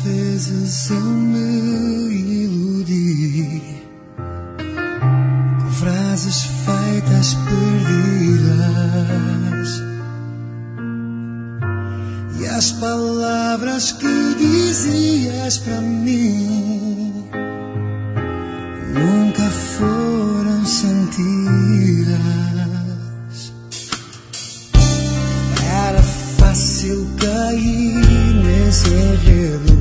vezes eu me iludi com frases feitas perdidas, e as palavras que dizias para mim nunca foram sentidas. Era fácil cair nesse enredo,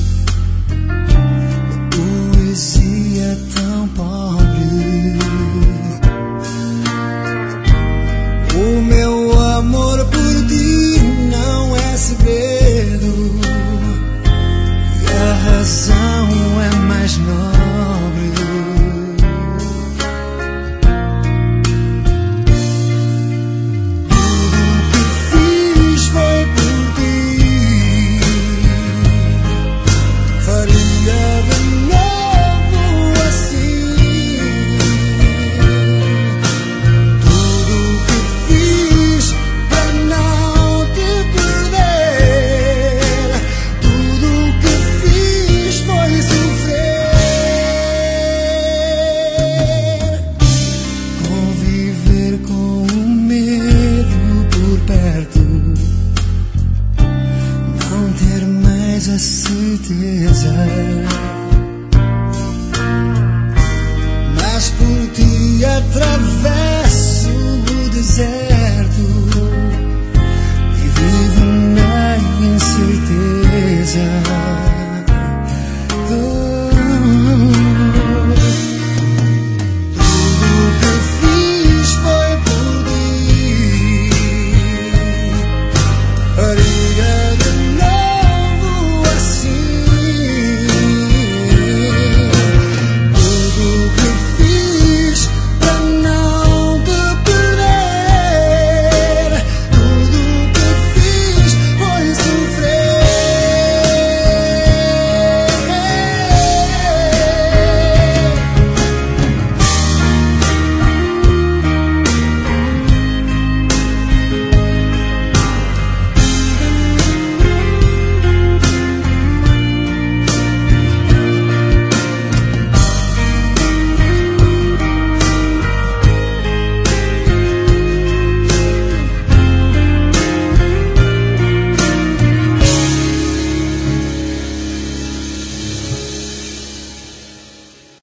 poesia tão pobre. O meu amor por ti não é segredo, e a razão é mais nobre. A certeza, mas por ti através